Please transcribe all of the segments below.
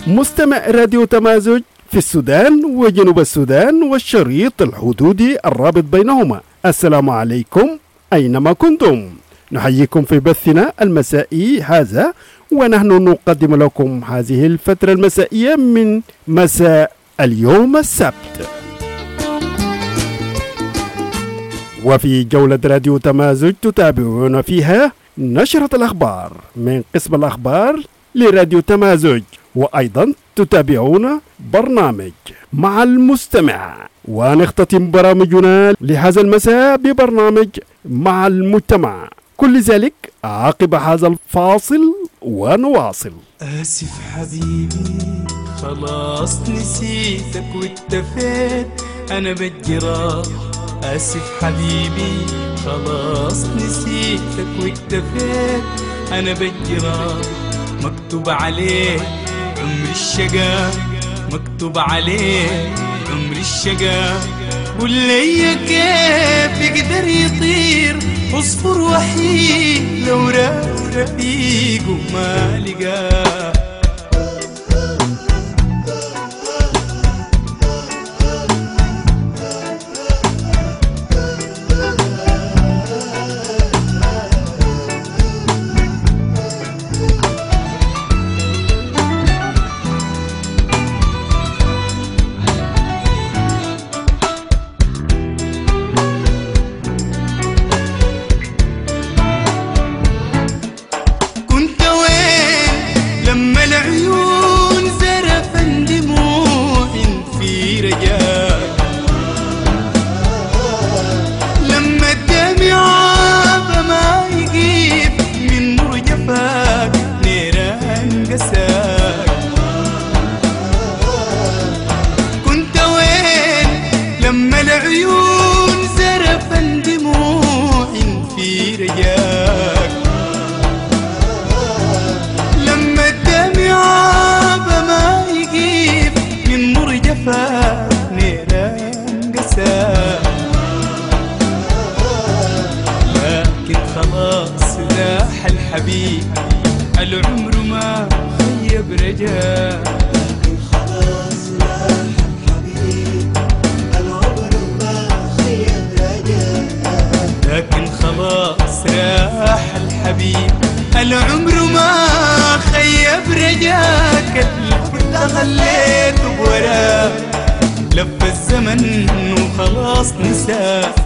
مستمع راديو تمازج في السودان وجنوب السودان والشريط الحدودي الرابط بينهما. السلام عليكم أينما كنتم، نحييكم في بثنا المسائي هذا، ونحن نقدم لكم هذه الفترة المسائية من مساء اليوم السبت. وفي جولة راديو تمازج تتابعون فيها نشرة الأخبار من قسم الأخبار لراديو تمازج، وأيضا تتابعون برنامج مع المستمع، ونختتم برامجنا لهذا المساء ببرنامج مع المجتمع. كل ذلك عقب هذا الفاصل ونواصل. آسف حبيبي خلاص نسيتك واكتفيت أنا بالجراح. آسف حبيبي خلاص نسيتك واكتفيت أنا بالجراح. مكتوب عليه عمر الشقا، مكتوب عليه عمر الشقا. قول لي كيف يقدر يطير عصفور وحيد لو رفيقه ما لقاه. لكن خلاص راح الحبيب العمر ما خيب رجاء. لكن خلاص راح الحبيب العمر ما خيب رجاء. لكن خلاص راح الحبيب العمر ما خيب رجاك. اللي كنت خليته بوراك لف الزمن وخلاص نساك.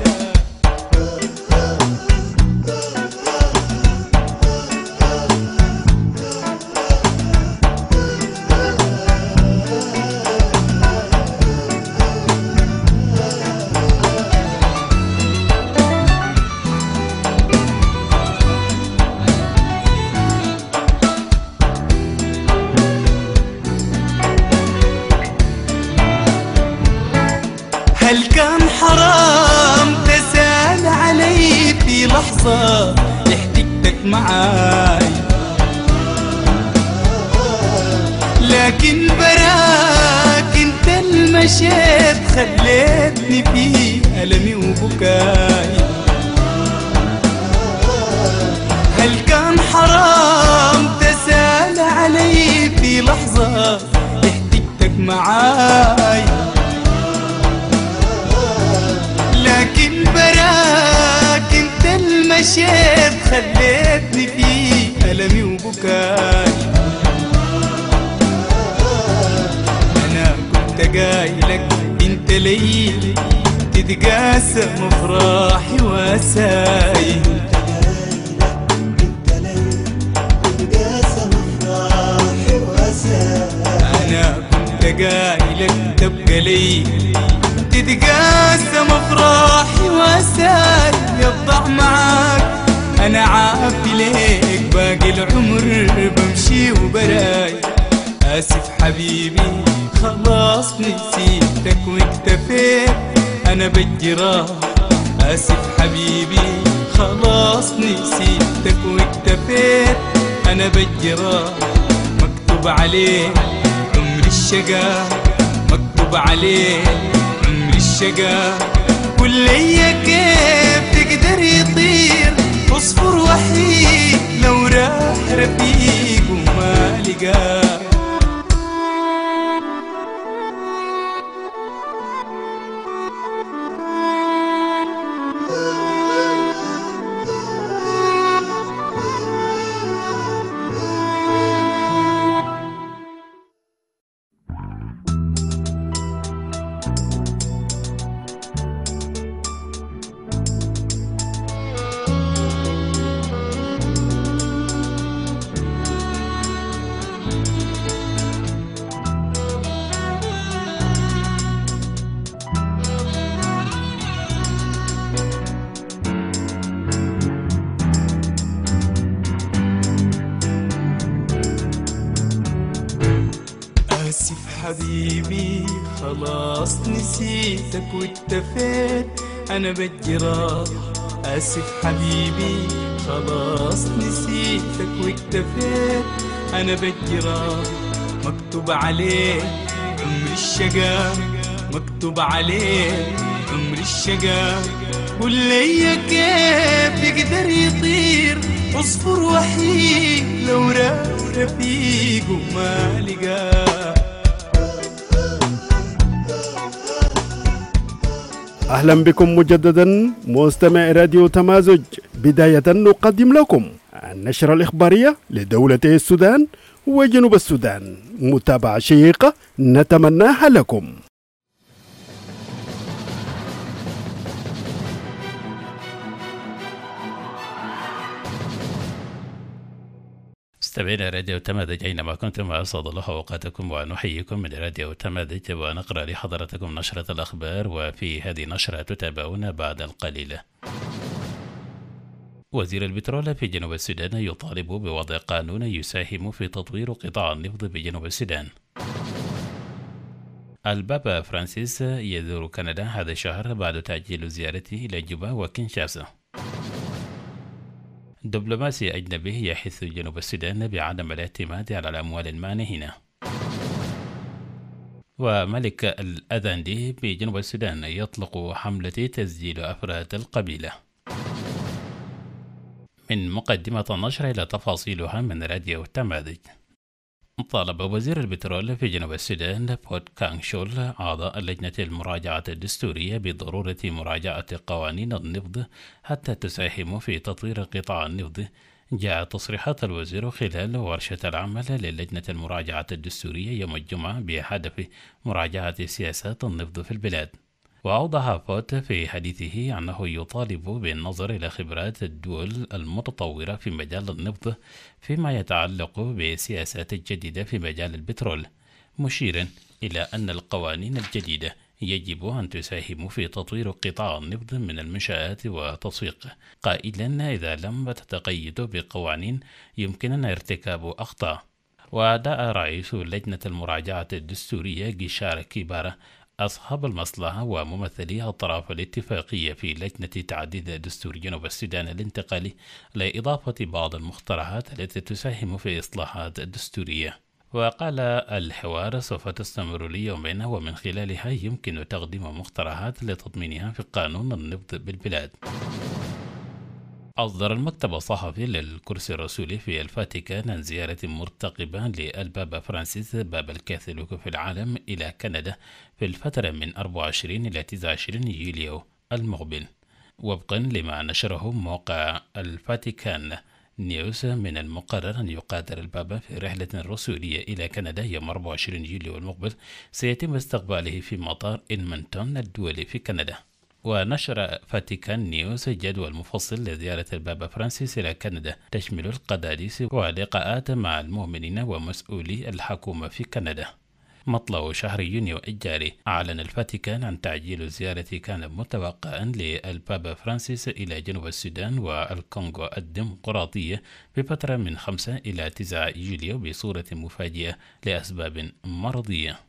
هل كان حرام تسال علي في لحظة احتجتك معاي؟ لكن براك انت المشيت خليتني في ألمي وبكاي. هل كان حرام تسال علي في لحظة احتجتك معاي؟ لكن براك انت المشيت خليتني في ألمي وبكاي. أنا كنت قايلك انت لي تتقاسم افراحي واساي. أنا كنت قايلك تبقى لي تتقاسم افراحي واساي. يفضع معاك انا عافي ليك باقي العمر بمشي وبراي. اسف حبيبي خلاص نسيتك واكتفيت انا بالجراح. اسف حبيبي خلاص نسيتك واكتفيت انا بالجراح. مكتوب عليه عمر الشقا، مكتوب عليه عمر الشقا. قول لي كيف تقدر يطير عصفور وحيد لو راح رفيق وما لقاه. حبيبي خلاص نسيتك واكتفيت أنا بالجراح. آسف حبيبي خلاص نسيتك واكتفيت أنا بالجراح. مكتوب عليه عمر الشقا، مكتوب عليه عمر الشقا. قول لي كيف يقدر يطير عصفور وحيد لو رفيقه ما لقاه. أهلا بكم مجددا مستمع راديو تمازج. بداية نقدم لكم النشرة الإخبارية لدولتي السودان وجنوب السودان، متابعة شيقة نتمناها لكم. مستمعينا راديو تمازج أينما كنتم، أسعد الله أوقاتكم ونحييكم من راديو تمازج، ونقرأ لحضراتكم نشرة الأخبار. وفي هذه النشرة تتابعون بعد القليل. وزير البترول في جنوب السودان يطالب بوضع قانون يساهم في تطوير قطاع النفط بجنوب السودان. البابا فرانسيس يزور كندا هذا الشهر بعد تأجيل زيارته إلى جوبا وكينشاسا. دبلوماسي أجنبي يحث جنوب السودان بعدم الاعتماد على الأموال المانهنة. وملك الأذندي بجنوب السودان يطلق حملة تسجيل أفراد القبيلة. من مقدمة النشر إلى تفاصيلها من راديو تمازج. طالب وزير البترول في جنوب السودان بوت كانغ شول أعضاء لجنة المراجعة الدستورية بضرورة مراجعة قوانين النفط حتى تساهم في تطوير قطاع النفط. جاء تصريحات الوزير خلال ورشة العمل للجنة المراجعة الدستورية يوم الجمعة بهدف مراجعة سياسات النفط في البلاد. وأوضح بوت في حديثه أنه يطالب بالنظر إلى خبرات الدول المتطورة في مجال النفط فيما يتعلق بسياسات الجديدة في مجال البترول، مشيرا إلى أن القوانين الجديدة يجب أن تساهم في تطوير قطاع النفط من المنشآت وتسويقه، قائلا إذا لم تتقيد بقوانين يمكننا ارتكاب أخطاء. ودعا رئيس لجنة المراجعة الدستورية جيشار كيبارا أصحاب المصلحة وممثلي الطرف الاتفاقية في لجنة تعديل دستور جنوب السودان الانتقالي لإضافة بعض المقترحات التي تساهم في إصلاحات الدستورية. وقال الحوار سوف تستمر ليومين، ومن خلالها يمكن تقديم مقترحات لتضمينها في قانون النفط بالبلاد. أصدر المكتب الصحفي للكرسي الرسولي في الفاتيكان عن زيارة مرتقبة للبابا فرانسيس بابا الكاثوليك في العالم إلى كندا في الفترة من 24 إلى 29 يوليو المقبل. وفقا لما نشره موقع الفاتيكان نيوز، من المقرر أن يقاتل البابا في رحلة رسولية إلى كندا يوم 24 يوليو المقبل. سيتم استقباله في مطار إدمنتون الدولي في كندا. ونشر فاتيكان نيوز جدول مفصل لزيارة البابا فرانسيس إلى كندا تشمل القداسيس ولقاءات مع المؤمنين ومسؤولي الحكومة في كندا. مطلع شهر يونيو الجاري أعلن الفاتيكان عن تعجيل زيارة كان متوقعا للبابا فرانسيس إلى جنوب السودان والكونغو الديمقراطية في فترة من 5 إلى 9 يوليو بصورة مفاجئة لأسباب مرضية.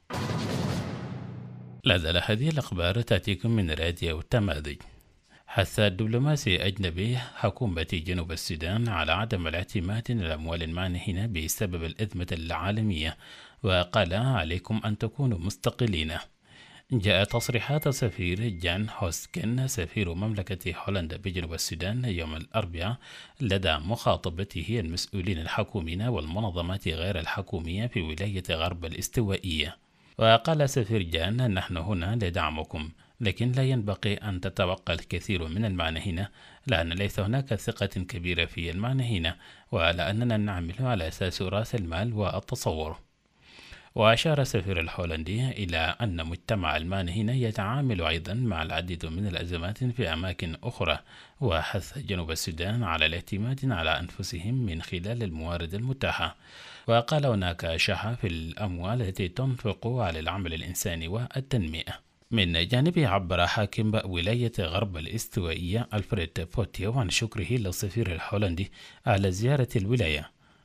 لا زال هذه الأخبار تأتيكم من راديو تمازج. حث الدبلوماسي أجنبي حكومة جنوب السودان على عدم الاعتماد على الأموال المانحة بسبب الأزمة العالمية، وقال عليكم أن تكونوا مستقلين. جاء تصريحات سفير جان هوسكن سفير مملكة هولندا بجنوب السودان يوم الأربعاء لدى مخاطبته المسؤولين الحكوميين والمنظمات غير الحكومية في ولاية غرب الاستوائية. وقال سفير جان: نحن هنا لدعمكم، لكن لا ينبغي أن تتوقع الكثير من المانحين، لأن ليس هناك ثقة كبيرة في المانحين، ولأننا نعمل على أساس رأس المال والتصور. وأشار السفير الهولندي إلى أن مجتمع المانحين يتعامل أيضا مع العديد من الأزمات في أماكن أخرى، وحث جنوب السودان على الاعتماد على أنفسهم من خلال الموارد المتاحة. وقال: هناك شح في الأموال التي تنفق على العمل الإنساني والتنمية. من جانبه عبر حاكم ولاية غرب الاستوائية ألفريد بوتيو عن شكره للسفير الهولندي على زيارة الولاية،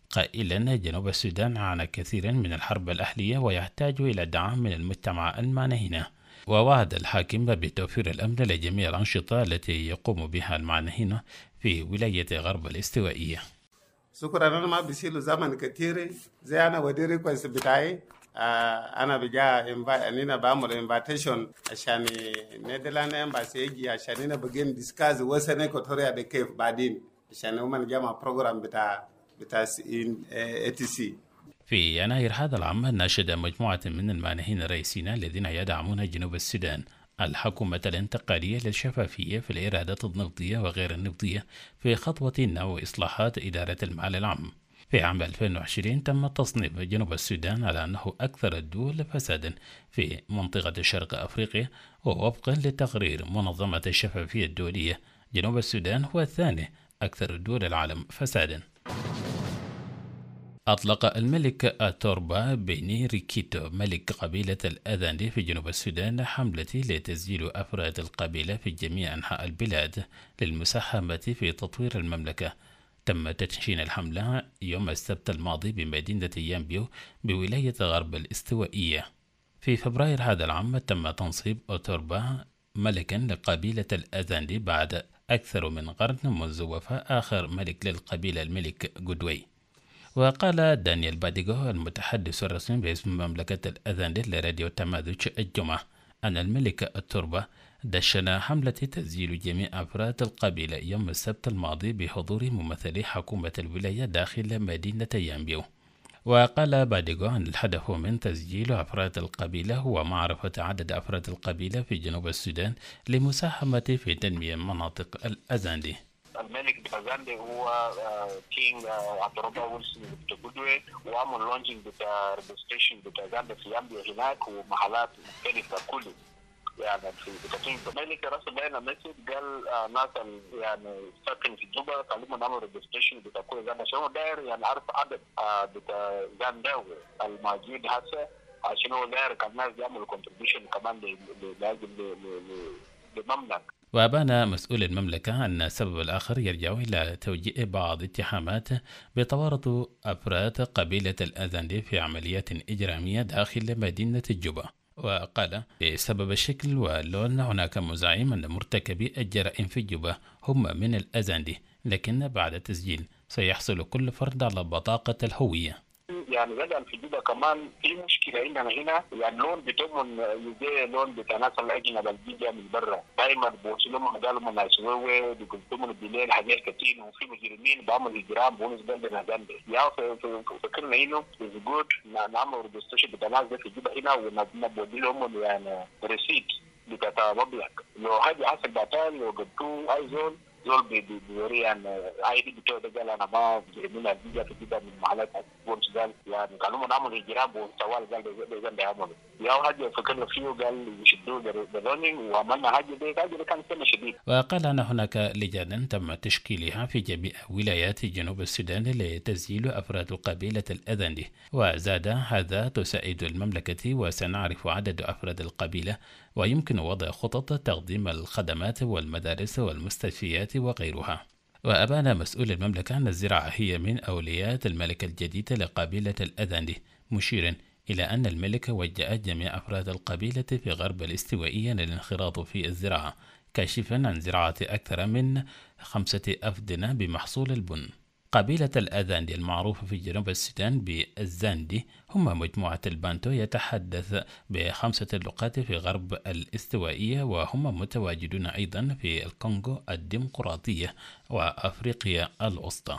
قائلا جنوب السودان عانى كثيرا من الحرب الأهلية ويحتاج إلى دعم من المجتمع المعنهين. ووعد الحاكم بتوفير الأمن لجميع الأنشطة التي يقوم بها المعنهين في ولاية غرب الاستوائية. شكرا. أنا ما بيصير زمن كتير زي أنا وديري كويس بتاعي. أنا بجا أنينا بعمل إنفيتيشن عشان نيدرلاند إمباسي يجي عشان بجين ديسكاز وسنة كتوريا بكيف بعدين عشان هم جمع بروجرام بتاع ATC. في يناير هذا العام ناشد مجموعة من المانحين الرئيسيين الذين يدعمون جنوب السودان الحكومة الانتقالية للشفافية في الإيرادات النفطية وغير النفطية في خطوة نحو إصلاحات إدارة المال العام. في عام 2020 تم تصنيف جنوب السودان على أنه أكثر الدول فسادا في منطقة شرق أفريقيا، ووفقا لتقرير منظمة الشفافية الدولية جنوب السودان هو الثاني أكثر دول العالم فسادا. أطلق الملك أتوربا بيني ريكيتو ملك قبيلة الأذاندي في جنوب السودان حملة لتسجيل أفراد القبيلة في جميع أنحاء البلاد للمساهمة في تطوير المملكة. تم تدشين الحملة يوم السبت الماضي بمدينة يامبيو بولاية غرب الاستوائية. في فبراير هذا العام تم تنصيب أتوربا ملكا لقبيلة الأذاندي بعد أكثر من قرن منذ وفاة آخر ملك للقبيلة الملك جودوي. وقال دانيال باديغو المتحدث الرسمي باسم مملكة الأذاندي لراديو تماذج الجمعة أن الملك أتوربا دشن حملة تسجيل جميع أفراد القبيلة يوم السبت الماضي بحضور ممثلي حكومة الولاية داخل مدينة يامبيو. وقال باديغو أن الهدف من تسجيل أفراد القبيلة هو معرفة عدد أفراد القبيلة في جنوب السودان لمساهمة في تنمية مناطق الأذاندي. الملك بتاع زاندي هو كينج أتوربا ويلسون بتاع وعمل لونجينج بتاع ريجستريشن بتاع زاندي في يامبيو هناك ومحلات مختلفة كله يعني في بتاعين. الملك راسل لنا مسج قال ناس يعني ساكن في جوبا كلموا نعمل ريجستريشن بتاع كل زاندي عشان هو داير يعني عارف عدد بتاع زانداوي الموجود هسه عشان هو داير كان الناس يعملوا كونتريبيوشن كمان للمملكة. وأبان مسؤول المملكة أن السبب الآخر يرجع إلى توجيه بعض اتهامات بتورط أفراد قبيلة الأذاندي في عمليات إجرامية داخل مدينة جوبا. وقال بسبب الشكل واللون هناك مزاعم أن مرتكبي الجرائم في جوبا هم من الأذاندي، لكن بعد التسجيل سيحصل كل فرد على بطاقة الهوية. يعني بدل في جوبا كمان في مشكله عندنا هنا يعني لون بتومن يجي لون بتاع ناس الاجنبي اللي بيجي من برا دايما بوصلهم قالوا من نايسوي بيقولوا بالليل حاجات كتير وفي مجرمين بعملوا اجرام بونس بلدنا جنب يا فكرنا انه از جود نعمل ريجستريشن بتاع ناس في جوبا هنا ونبودي لهم يعني ريسيت بتاع مبلغ لو حاجه حصل بعدين لو جبتوا اي زول بيوري يعني عادي بتوع ده قال انا ما من الفيديو في كده من محلات بونس قال يعني قالوا نعمل اجرام وسوال قال ده بيعملوا يا حاجه فكرنا فيه قال يشدوا بالرننج وعملنا حاجه دي كان سنه شديد. وقال ان هناك لجان تم تشكيلها في جميع ولايات جنوب السودان لتسجيل افراد القبيله الاذاندي، وزاد هذا تساعد المملكه وسنعرف عدد افراد القبيله ويمكن وضع خطط تقديم الخدمات والمدارس والمستشفيات وغيرها. وأبان مسؤول المملكة أن الزراعة هي من أولويات الملك الجديد لقبيلة الأذاندي، مشيرا إلى أن الملك وجه جميع أفراد القبيلة في غرب الاستوائية للانخراط في الزراعة، كاشفا عن زراعة أكثر من 5 أفدنة بمحصول البن. قبيلة الأذاندي المعروفة في جنوب السودان بالزاندي هم مجموعة البانتو يتحدث ب5 لغات في غرب الاستوائية، وهم متواجدون أيضا في الكونغو الديمقراطية وأفريقيا الوسطى.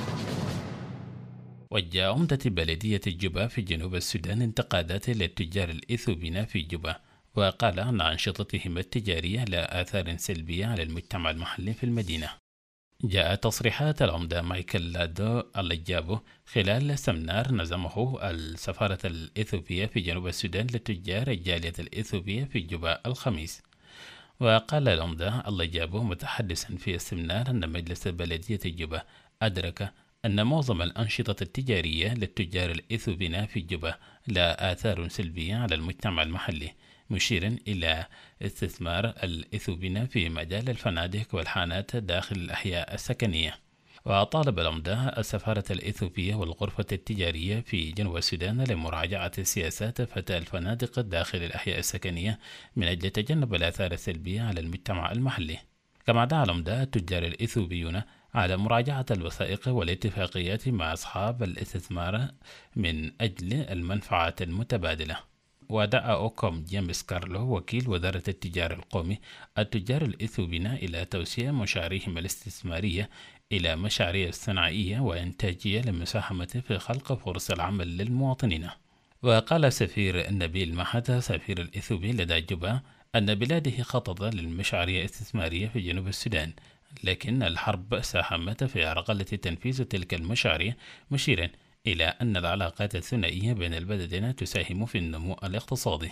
وجه عمدة بلدية جوبا في جنوب السودان انتقادات للتجار الإثيوبيين في جوبا، وقال أن أنشطتهم التجارية لها آثار سلبية على المجتمع المحلي في المدينة. جاء تصريحات العمدة مايكل لادو اللجابو خلال سمنار نظمه السفارة الإثيوبية في جنوب السودان لتجار الجالية الإثيوبية في جوبا الخميس. وقال العمدة اللجابو متحدثا في السمنار أن مجلس بلدية جوبا أدرك أن معظم الأنشطة التجارية للتجار الإثيوبيين في جوبا لها آثار سلبية على المجتمع المحلي، مشيرا إلى استثمار الإثيوبيين في مجال الفنادق والحانات داخل الأحياء السكنية. وطالب العمدة السفارة الإثيوبية والغرفة التجارية في جنوب السودان لمراجعة سياسات فتح الفنادق داخل الأحياء السكنية من أجل تجنب الآثار السلبية على المجتمع المحلي. كما دعا العمدة التجار الإثيوبيون على مراجعة الوثائق والاتفاقيات مع أصحاب الاستثمار من أجل المنفعة المتبادلة. ودعا أوكوم جيمس كارلو وكيل وزارة التجارة القومي التجار الإثيوبيين إلى توسيع مشاريعهم الاستثمارية إلى مشاريع صناعية وإنتاجية للمساهمة في خلق فرص العمل للمواطنين. وقال سفير نبيل محد سفير الإثيوبي لدى جوبا أن بلاده خطط للمشاريع الاستثمارية في جنوب السودان، لكن الحرب ساهمت في عرقلة تنفيذ تلك المشاريع، مشيرا إلى أن العلاقات الثنائية بين البلدين تساهم في النمو الاقتصادي.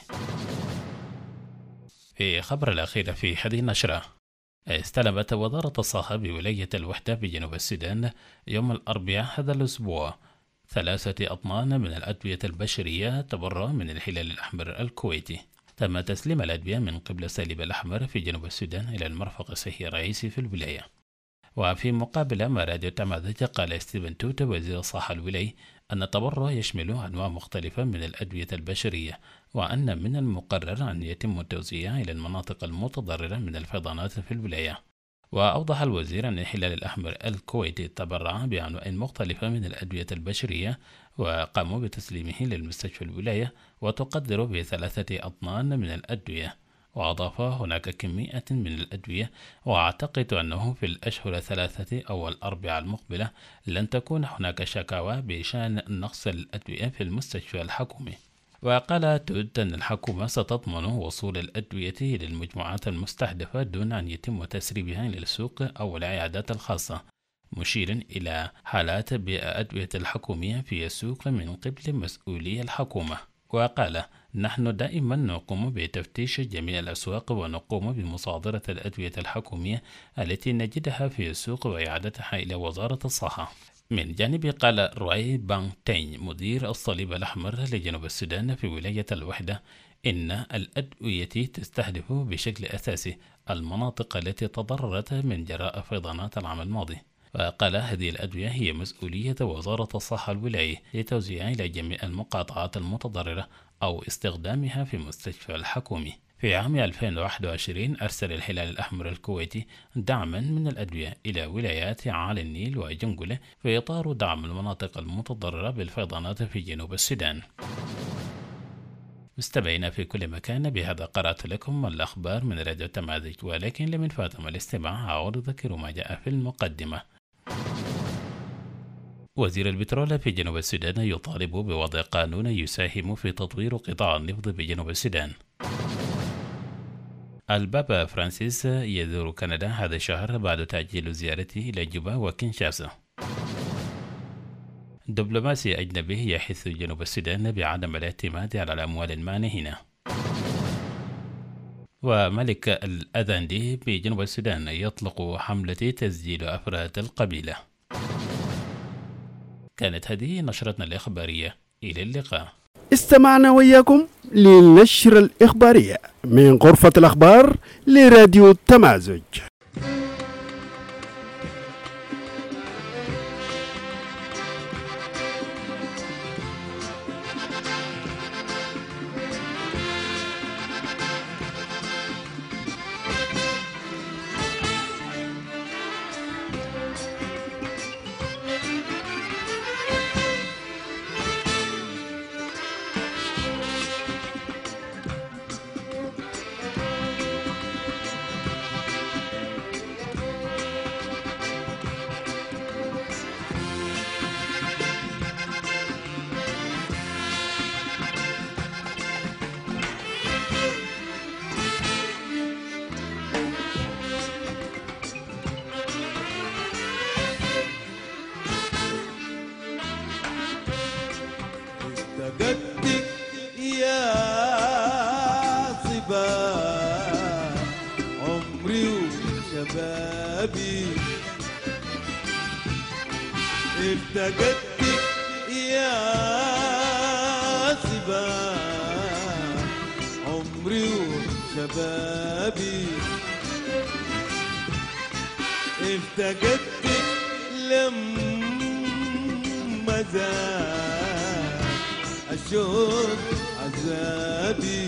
في خبر الأخير في هذه النشرة، استلمت وزارة الصحة بولاية الوحدة بجنوب السودان يوم الأربعاء هذا الأسبوع 3 أطنان من الأدوية البشرية تبرع من الهلال الأحمر الكويتي. تم تسليم الأدوية من قبل الصليب الأحمر في جنوب السودان إلى المرفق الصحي الرئيسي في الولاية. وفي مقابلة مع راديو تمازج قال ستيفن توت وزير الصحة الولاي أن التبرع يشمل أنواع مختلفة من الأدوية البشرية، وأن من المقرر أن يتم توزيعها إلى المناطق المتضررة من الفيضانات في الولاية. وأوضح الوزير أن الهلال الأحمر الكويتي تبرع بأنواع مختلفة من الأدوية البشرية وقاموا بتسليمه للمستشفى الولاية، وتقدر ب3 أطنان من الأدوية. وأضاف هناك كمية من الأدوية، وأعتقد أنه في الأشهر 3 أو 4 المقبلة لن تكون هناك شكاوى بشأن نقص الأدوية في المستشفى الحكومي. وقال تود أن الحكومة ستضمن وصول الأدوية إلى المجموعات المستهدفة دون أن يتم تسريبها إلى السوق أو العيادات الخاصة، مشيرا إلى حالات بالأدوية الحكومية في السوق من قبل مسؤولي الحكومة. وقال نحن دائما نقوم بتفتيش جميع الأسواق ونقوم بمصادرة الأدوية الحكومية التي نجدها في السوق وإعادتها إلى وزارة الصحة. من جانبه قال روي بانغ تين مدير الصليب الأحمر لجنوب السودان في ولاية الوحدة إن الأدوية تستهدف بشكل أساسي المناطق التي تضررت من جراء فيضانات العام الماضي. وقال هذه الأدوية هي مسؤولية وزارة الصحة الولاية لتوزيعها إلى جميع المقاطعات المتضررة أو استخدامها في المستشفى الحكومي. في عام 2021 أرسل الهلال الأحمر الكويتي دعما من الأدوية إلى ولايات عالي النيل وجنجلة في إطار دعم المناطق المتضررة بالفيضانات في جنوب السودان. مستمعينا في كل مكان، بهذا قرأت لكم الأخبار من راديو تمازج، ولكن لمن فاتم الاستماع أعود أذكر ما جاء في المقدمة. وزير البترول في جنوب السودان يطالب بوضع قانون يساهم في تطوير قطاع النفط بجنوب السودان. البابا فرانسيس يزور كندا هذا الشهر بعد تأجيل زيارته إلى جوبا وكينشاسا. دبلوماسي أجنبي يحث جنوب السودان بعدم الاعتماد على الأموال المانهنة. وملك الأذندي بجنوب السودان يطلق حملة تسجيل أفراد القبيلة. كانت هذه نشرتنا الإخبارية، إلى اللقاء. استمعنا وإياكم للنشرة الإخبارية من غرفة الأخبار لراديو تمازج. تقدك يا صبا عمري وشبابي، التقدك يا صبا عمري وشبابي، التقدك لما زاد الشوق عذابي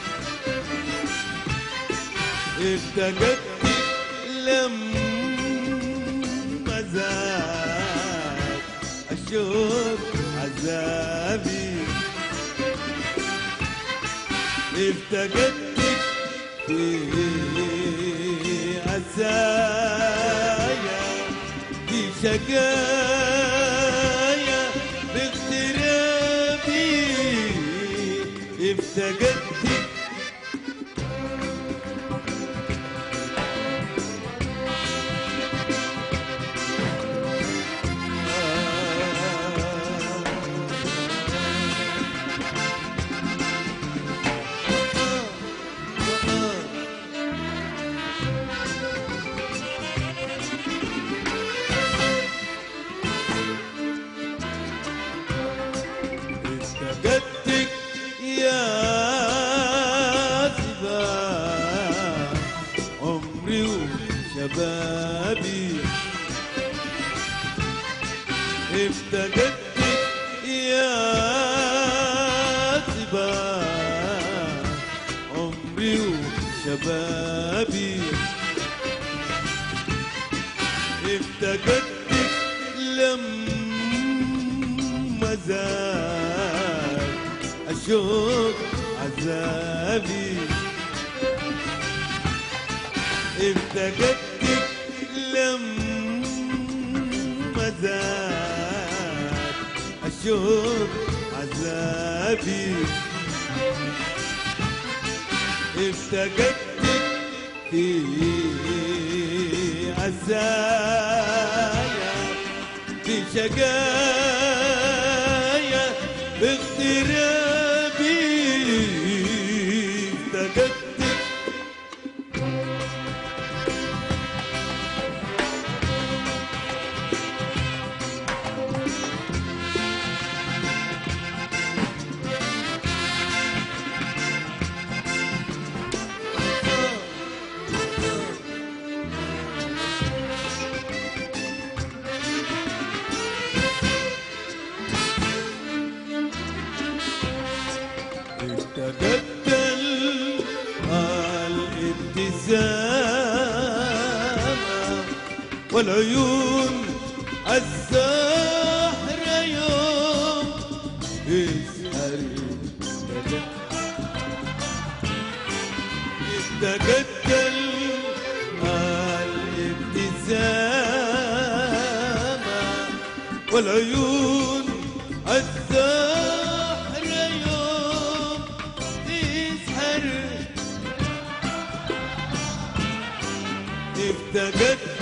افتقدتك لما زاد الشوق عذابي افتقدتك في عزايا في شقايا باغترابي افتقدتك افتقدتك يا سباع عمري وشبابي افتقدتك يا سباع عمري وشبابي افتقدتك لما زاد الشوق عذابي افتقدتك لما زاد الشوق عذابي افتقدتك في عزايا في شقايا باغترابي افتقدتك افتقدت الابتسامة والعيون الزهرة يوم يسهر بدا افتقدت الابتسامة والعيون الزهرة يوم تسهر افتقدت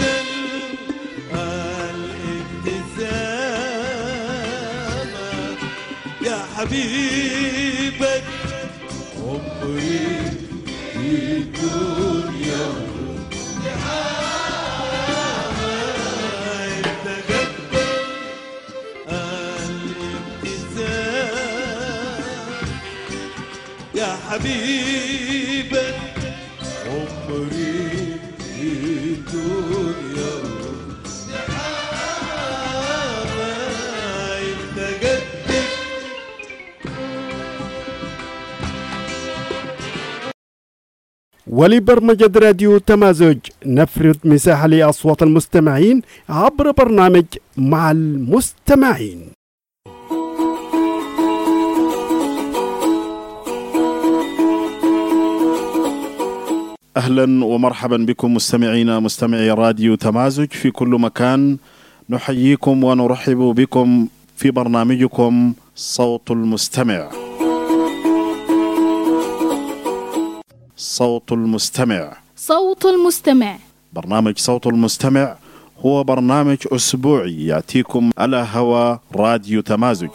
الابتسامة يا حبيبة عمري في الدنيا افتقدت الابتسامة يا حبيبة عمري في الدنيا افتقدتك ولبرمجة راديو تمازج نفرد مساحة لأصوات المستمعين عبر برنامج مع المستمعين. أهلا ومرحبا بكم مستمعي راديو تمازج في كل مكان. نحييكم ونرحب بكم في برنامجكم صوت المستمع. صوت المستمع. صوت المستمع. برنامج صوت المستمع هو برنامج أسبوعي يأتيكم على هوا راديو تمازج.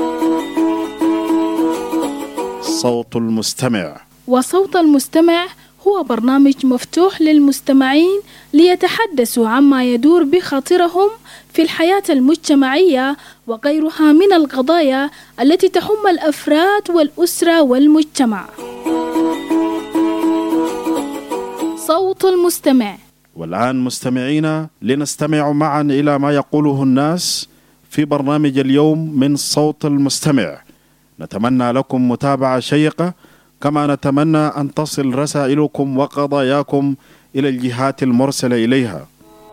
صوت المستمع. وصوت المستمع هو برنامج مفتوح للمستمعين ليتحدثوا عما يدور بخاطرهم في الحياة المجتمعية وغيرها من القضايا التي تهم الأفراد والأسرة والمجتمع. صوت المستمع. والآن مستمعينا لنستمع معا إلى ما يقوله الناس في برنامج اليوم من صوت المستمع. نتمنى لكم متابعة شيقة، كما نتمنى أن تصل رسائلكم وقضاياكم إلى الجهات المرسلة إليها.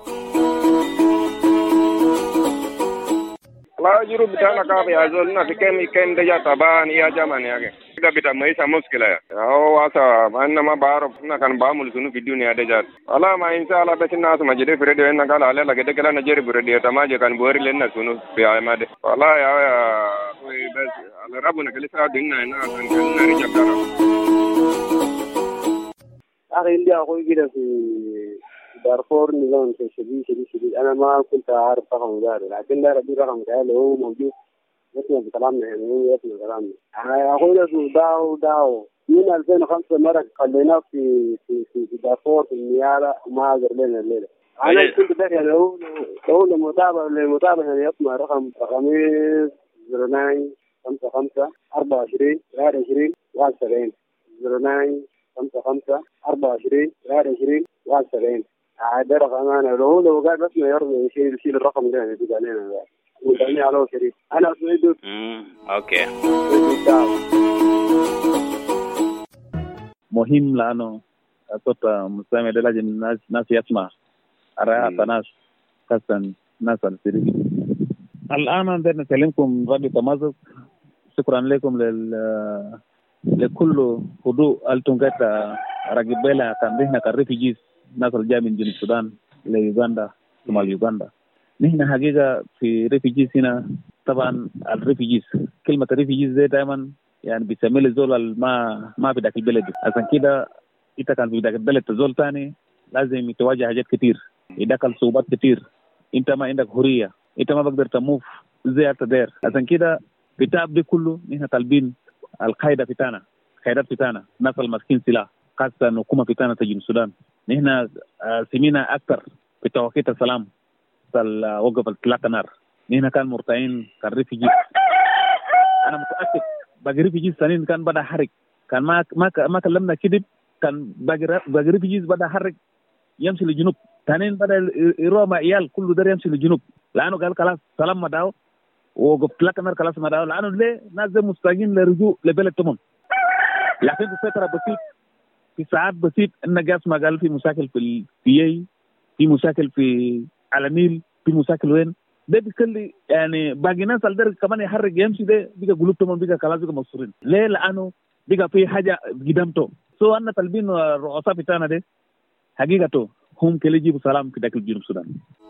لا جرو بتاعنا كافي أزولنا في كم دجا طبعا يا جماعة يا كده بتاع ما يسمى مشكلة أو أصلا أنا ما بعرف إن كان بعمل شنو في الدنيا دجا الله ما إن شاء الله بس الناس ما جري في راديو إن قال عليه لكده كلا نجري في راديو تماجي كان بوري لنا شنو في عماد والله يا بس على ربنا كل ساعة دينا هنا كان نرجع كلام أخي اللي أقول كده في دارفور نظام شديد أنا ما كنت أعرف رقم داري، لكن دار دي رقم كله هو موجود يسمع بكلامنا، يعني هو يسمع كلامنا. أنا أقول لك داو من 2005 مرة خلينا في دارفور في النيابة وما قدر لنا الليلة. أنا كنت داري يعني هو المتابع يعني يسمع رقم 09 55 24 23 71 09 55 24 23 71. هذا رقم أنا لو قال بس ما يرضى يشيل الرقم ده يعني يدق علينا ويدعني على شريف. أنا أسمع أوكي. مهم لأنه صوت مستمع ده لازم الناس يسمع رأي ناس خاصة ناس السرية. الآن أنا نكلمكم راديو تمازق. شكرا لكم لكل هدوء التونغات راجبيلا كان بينا كريفيجيز ناس الجاي من جنوب السودان ليوغندا ثم يوغندا. نحن حقيقة في ريفيجيز هنا طبعا الريفيجيز كلمة ريفيجيز زي دائما يعني بيسمي الزول ما في ذاك البلد، عشان كده إنت كان في ذاك البلد تزول تاني لازم يتواجه حاجات كتير، يدخل صعوبات كتير، إنت ما عندك حرية، إنت ما بقدر تموف زي التدير. عشان كده بتعب دي كله نحن طالبين القاعدة فتانا خيرات فتانا ناس المسكين سلاح خاصة حكومة فتانا تجي السودان. نحن سمينا أكثر بتوقيت السلام وقف الإطلاق النار. نحن كان مرتعين كان ريفيجيز. أنا متأكد باقي ريفيجيز ثانيين كان بدأ حرق، كان ما كلمنا كذب، كان باقي ريفيجيز بدأ حرق يمشي للجنوب، ثانيين بدأ يروح مع عيال كله ده يمشي للجنوب، لأنه قال خلاص سلام ما داو وقف إطلاق النار خلاص ما داو، لأنه ليه ناس مستعجلين لرجوع لبلد تمام. لكن في فترة بسيط في ساعات بسيط إن جاس ما قال في مشاكل في مشاكل في على النيل، في مشاكل وين ده بيخلي يعني باقي ناس الدرجة كمان يحرق يمشي ده بيجا قلوبهم بيجا خلاص بيجا مصرين ليه؟ لأنه بيجا في حاجة قدامته. سو أنا طالبين الرؤساء بتاعنا ده حقيقته هم كل يجيبوا سلام في داخل جنوب السودان.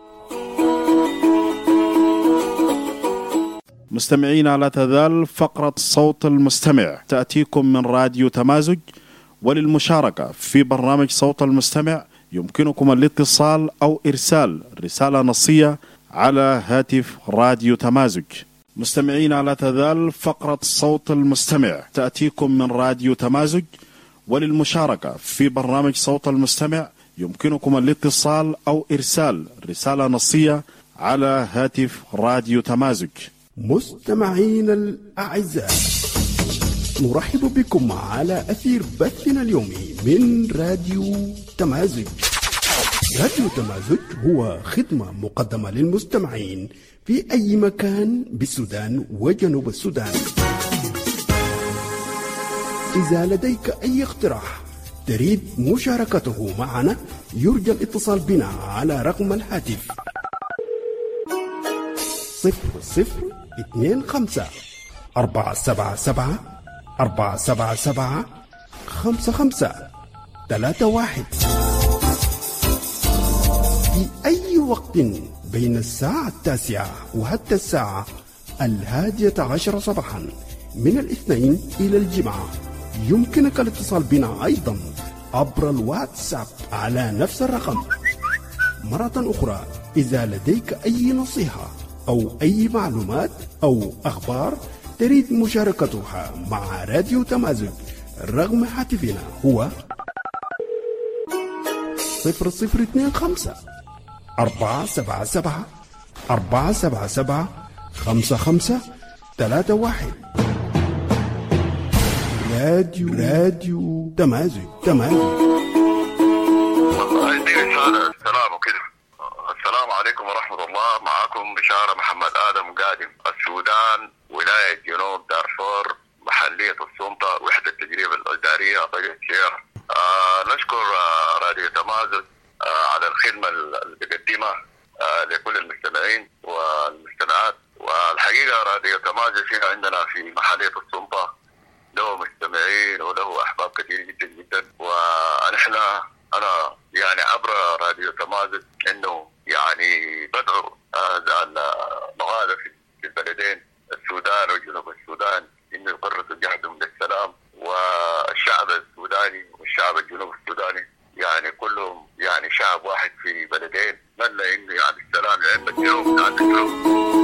مستمعين، لا تزال فقرة صوت المستمع تأتيكم من راديو تمازج. وللمشاركة في برنامج صوت المستمع يمكنكم الاتصال أو إرسال رسالة نصية على هاتف راديو تمازج. مستمعين، لا تزال فقرة صوت المستمع تأتيكم من راديو تمازج. وللمشاركة في برنامج صوت المستمع يمكنكم الاتصال أو إرسال رسالة نصية على هاتف راديو تمازج. مستمعين الأعزاء، نرحب بكم على أثير بثنا اليومي من راديو تمازج. راديو تمازج هو خدمة مقدمة للمستمعين في أي مكان بالسودان وجنوب السودان. إذا لديك أي اقتراح تريد مشاركته معنا يرجى الاتصال بنا على رقم الهاتف 0025 477 477 5531 في أي وقت بين الساعة 9 وحتى الساعة 11 صباحا من الاثنين إلى الجمعة. يمكنك الاتصال بنا أيضا عبر الواتساب على نفس الرقم. مرة أخرى، إذا لديك أي نصيحة أو أي معلومات أو أخبار تريد مشاركتها مع راديو تمازج، رقم هاتفنا هو 0025 477 477 5531. راديو تمازج. ومعكم بشارة محمد آدم قادم. السودان ولاية جنوب دارفور محلية السلطة وحدة التجربة الإدارية قرية شيخ. نشكر راديو تمازج على الخدمة اللي بيقدمها لكل المستمعين والمستمعات. والحقيقة راديو تمازج فيها عندنا في محلية السلطة له مستمعين وله أحباب كثير جدا جدا. ونحن أنا يعني عبر راديو تمازج إنه يعني بدعو المغادر في البلدين السودان وجنوب السودان إنه يقرروا جهدهم للسلام، والشعب السوداني والشعب الجنوب السوداني يعني كلهم يعني شعب واحد في بلدين. نتمنى إنه يعني السلام يعم الجنوب عند الجنوب.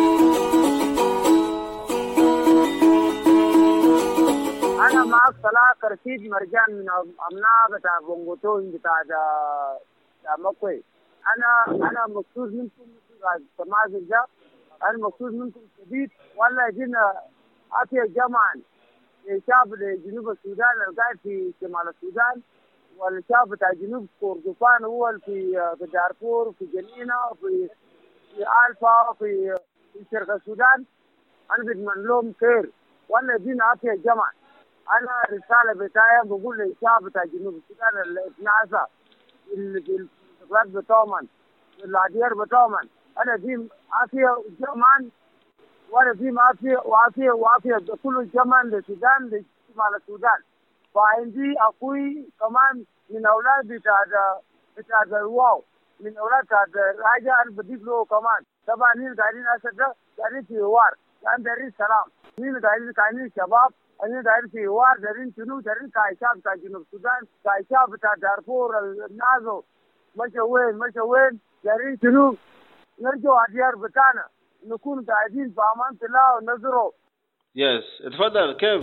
أنا معك صلاح رشيد مرجان من أبناء بتاع بونغوتون بتاع مكوي. أنا مبسوط منكم تمازج ده. أنا مبسوط منكم شديد والله. جينا أتي جمعا الشعب جنوب السودان القاعد في شمال السودان والشعب بتاع جنوب كردفان هو في دارفور في جنينة وفي ألفا وفي شرق السودان. أنا بتمنى لهم خير والله. جينا أتي جمعا. أنا رسالة بتاعي بقول للشعب بتاع جنوب السودان اللي اتناسى في الانتخابات بتوعهم العدير بتوعهم. أنا دي عافية جمعا وأنا دي وعافية كل الجمع للسودان لشمال السودان. فعندي أخوي كمان من أولاد بتاع الواو من أولاد بتاع راجع أنا بديك له كمان. طبعا نحن قاعدين أسد قاعدين في وار قاعدين دارين سلام. نحن قاعدين شباب أنا داير في وار دارين شنو دارين كايشاب بتاع جنوب السودان كايشاب بتاع دارفور النازو مشى وين دارين شنو نرجع الديار بتاعنا نكون قاعدين بأمان الله ونظره. يس اتفضل. كيف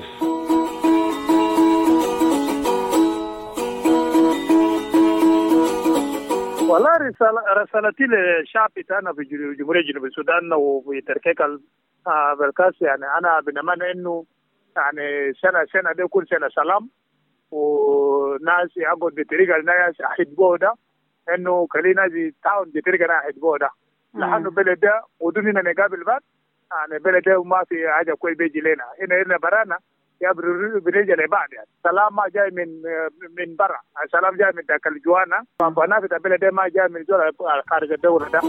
والله رسالتي للشعب بتاعنا في جمهورية جنوب السودان وفي تركيك بالكاس يعني أنا بنتمنى إنه يعني سنة دي كل سنة سلام وناس يقعد بطريقة الناس أحبوه ده إنه كلنا ناس تعاون بطريقة أنا أحبوه ده لحنو بلد ده ودوننا نقابل بعض يعني بلد ده وما في حاجة كوي بيجي لنا هنا برانا يا بنيجي لبعض يعني. سلام ما جاي من برا، السلام جاي من ذاك الجوانا. فانا في البلد ده ما جاي من زول خارج الدولة ده.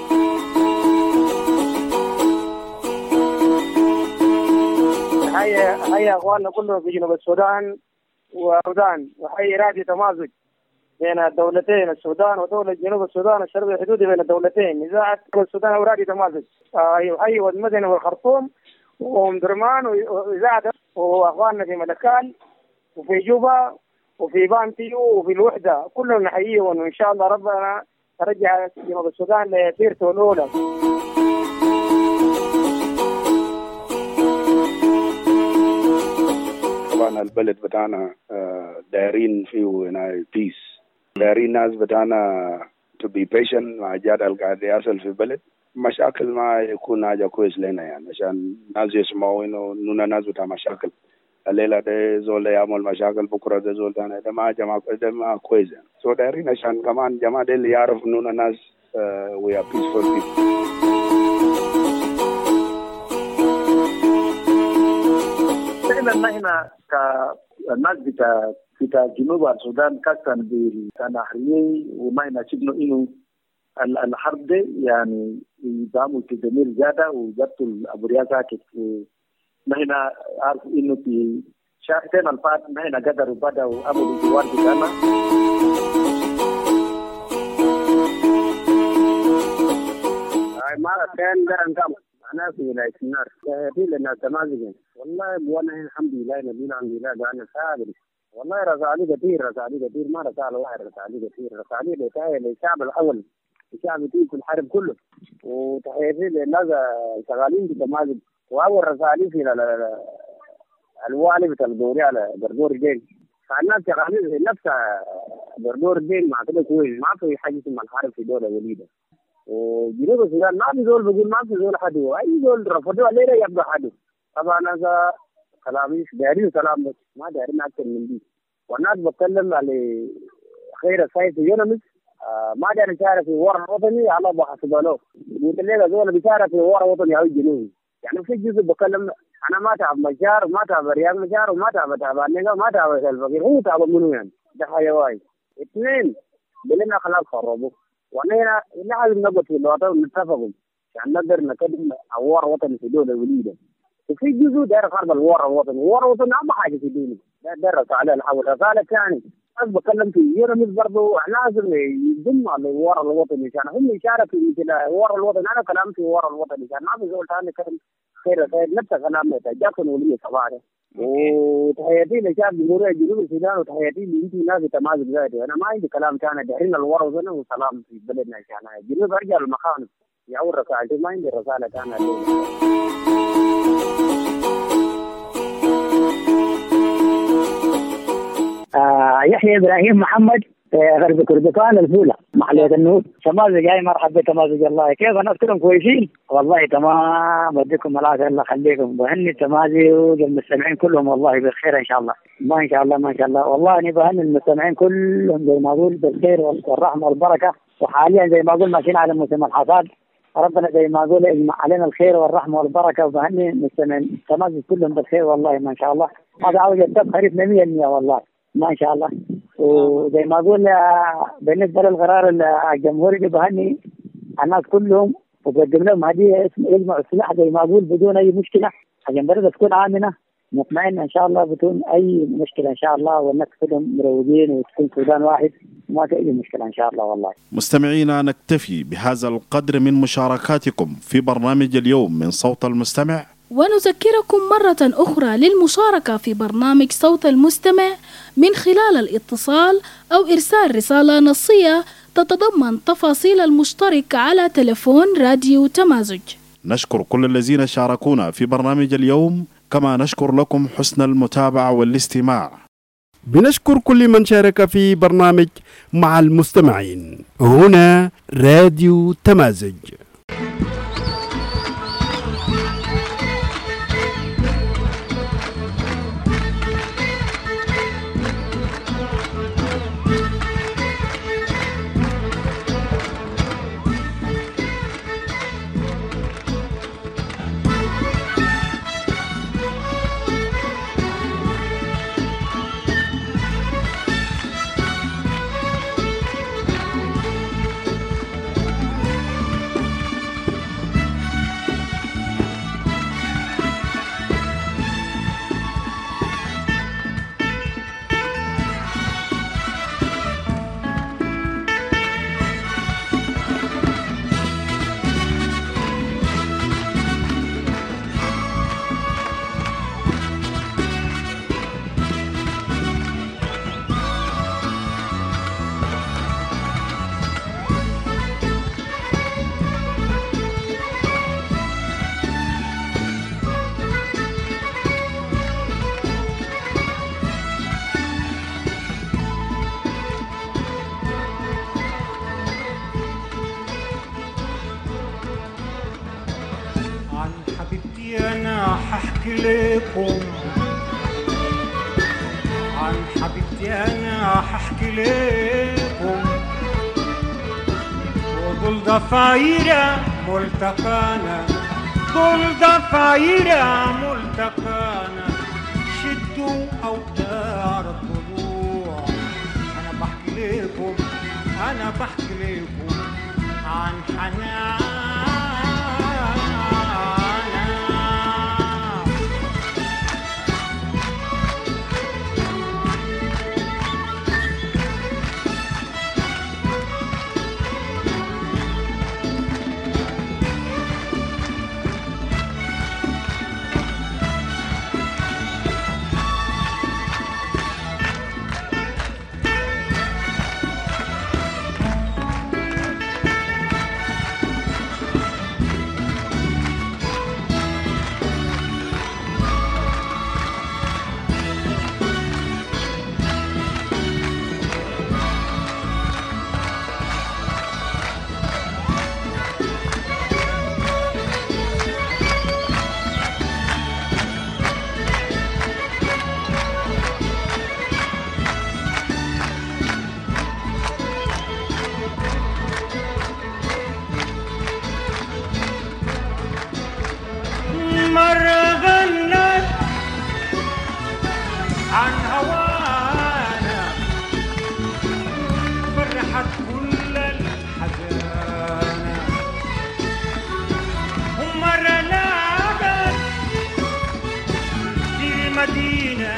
هيا اخواننا كلهم في جنوب السودان والسودان وهي راديو تمازج بين الدولتين السودان ودولة جنوب السودان الشرقي الحدودي بين الدولتين إذاعة السودان وراديو تمازج. هي والمدن والخرطوم وأم درمان وإذاعة وأخواننا في ملكال وفي جوبا وفي بانتيو وفي الوحدة كلهم نحييهم وإن شاء الله ربنا رجع جنوب السودان لسيرته الأولى. طبعا البلد بتاعنا دايرين فيه بيس، دايرين ناس بتاعنا to be patient مع جاد القاعد يصل في البلد. مشاكل ما يكون حاجة كويس لنا يعني عشان ناس يسمعوا إنه نونا ناس بتاع مشاكل الليلة ده زول يعمل مشاكل بكرة ده زول ثاني ده ما جماعة ده ما كويس يعني. سو دايرين عشان كمان جماعة ده اللي يعرف نونا ناس we are peaceful people. فعلا هنا كالناس بتاع جنوب السودان كان بالتناحية وما هنا شفنا إنه الحرب ده يعني يدعموا تدمير زيادة وجبتوا الأبرياء ساكت. ما هنا عارف إنه في شهرين الفات ما هنا قدروا بدأوا أمر الجوار بتاعنا. ما كان درن أنا في ولاية النار في لنا تمازج والله وانا الحمد لله نبينا الحمد لله أنا صابر والله رسالي كثير ما رسالة واحد رسالي كثير رسالي للشعب الأول الشعب في الحرب كله وتحياتي للناس شغالين في تمازج وأول رسالي في الوالي بتاع الدوري على بردور الدين فالناس شغالين نفسها بردور الدين مع كده كويس ما في حاجة اسمها الحرب في دولة وليدة. وجنوب السودان ما في زول بقول ما في زول حدو أي زول رفضوا الليلة يبدو حدو. طبعا هذا كلامي دارين كلام بس ما دارين أكثر من دي. والناس بتكلم على خير السايس يونمس ما دار يشارك في ورا الوطني الله بحسب له. قلت له زول بيشارك في ورا الوطني أو الجنوبي. يعني في جزء بكلم أنا ما تعب مجار وما تعب رياض مجار وما تعب النجا ما تعب الفقير هو تعب منو يعني ده حيوان. اثنين بلنا خلاص خربوا وأنا لازم نقعد في الوطن ونتفقوا عشان نقدر نقدم ورا وطني في دولة وليدة. وفي جزء دار خرب ورا الوطن أهم حاجة في دولة ده على الحول رسالة ثاني. أنا بكلم في يرمز برضو لازم يضم على ورا الوطن عشان هم يشاركوا في ورا الوطن. أنا كلام في ورا الوطن عشان ما بزول ثاني كلام خير نفس كلامنا جاكن ولي صباح. وتحياتي لشعب جمهورية جنوب السودان وتحياتي لأنتي ناس تمازج ذاتي. أنا ما عندي كلام ثاني دحين الورا وطن وسلام في بلدنا عشان جنوب أرجع المخانف يعور رسالتي ما عندي رسالة ثانية. يحيى إبراهيم محمد غرب كردفان الفولة محلية النور. تمازج جاي مرحبا تمازج الله كيف الناس كلهم كويسين؟ والله تمام بديكم العافية الله يخليكم بهني تمازج المستمعين كلهم والله بالخير إن شاء الله ما إن شاء الله ما شاء الله. والله أنا بهني المستمعين كلهم زي ما أقول بالخير والرحمة والبركة. وحاليا زي ما أقول ماشيين على موسم الحصاد ربنا زي ما أقول يجمع علينا الخير والرحمة والبركة. وبهني المستمعين تمازج كلهم بالخير والله ما شاء الله. هذا عاوز يتب خريف 100% والله ما شاء الله. وزي ما أقول بالنسبة للقرار الجمهوري بهني الناس كلهم وبقدم لهم هدية اسم يجمع السلاح زي ما أقول بدون أي مشكلة عشان بلد تكون آمنة مطمئنة إن شاء الله بدون أي مشكلة إن شاء الله والناس كلهم مروجين وتكون سودان واحد ما في أي مشكلة إن شاء الله والله. مستمعينا نكتفي بهذا القدر من مشاركاتكم في برنامج اليوم من صوت المستمع. ونذكركم مرة أخرى للمشاركة في برنامج صوت المستمع من خلال الاتصال أو إرسال رسالة نصية تتضمن تفاصيل المشترك على تلفون راديو تمازج. نشكر كل الذين شاركونا في برنامج اليوم كما نشكر لكم حسن المتابعة والاستماع. بنشكر كل من شارك في برنامج مع المستمعين هنا راديو تمازج. أنا ححكي لكم عن حبيبتي أنا ححكي لكم وكل ضفايرة ملتقانا كل ضفايرة ملتقانا شدوا أوتار الضلوع. أنا بحكي لكم عن حنان المدينة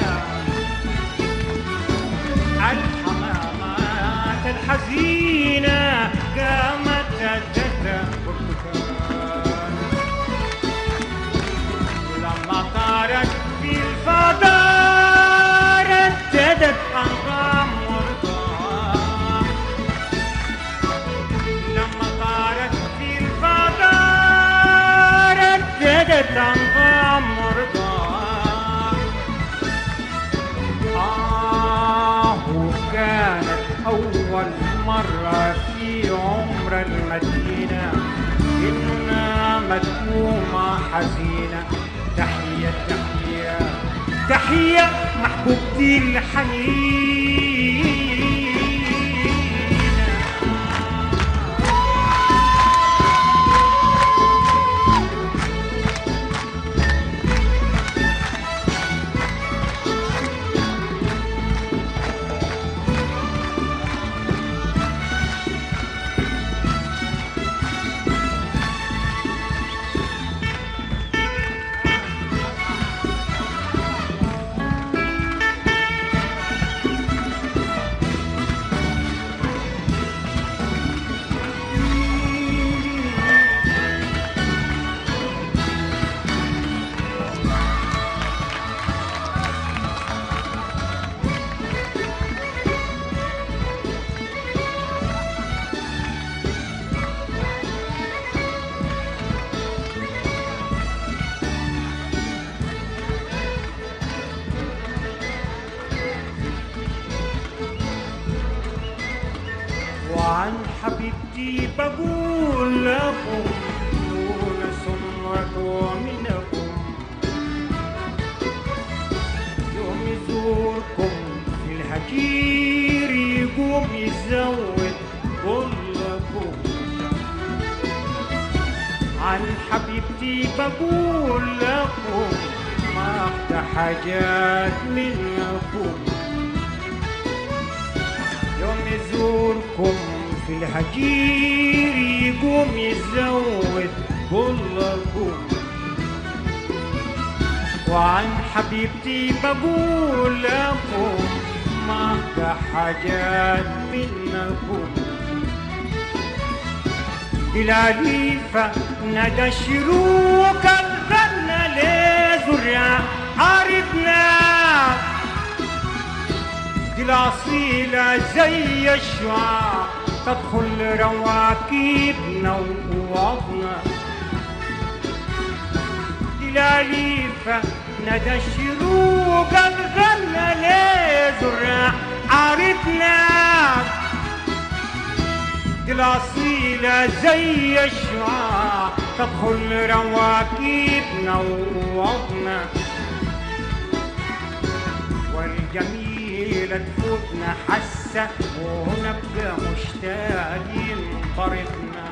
الحمامات الحزينة قامت تدفع برتقال لما طارت في الفضاء رددت أنغام ورضا لما طارت في الفضاء رددت أنغام ورضا كانت أول مرة في عمر المدينة إنها مدمومة حزينة تحية تحية تحية محبوبتي الحنين وعن حبيبتي بقول لكم دون سمرة منكم يوم يزوركم في الهجير يقوم يزود كلكم عن حبيبتي بقول لكم ما أخدى حاجات منكم يوم يزوركم في الهجير يقوم يزود كلكم وعن حبيبتي بقول لكم ما أخدى حاجات منكم بلاليفة ندى الشروق الغنى لزرع عارفنا دي الأصيلة زي الشعاع تدخل رواكبنا وقوضنا دي لاليفة ندى الشروق الغنى لزرع عارفنا دي الأصيلة زي الشعاع تدخل رواكبنا وقوضنا والجميلة تفوتنا حسة ونبقى مشتاقين طرفنا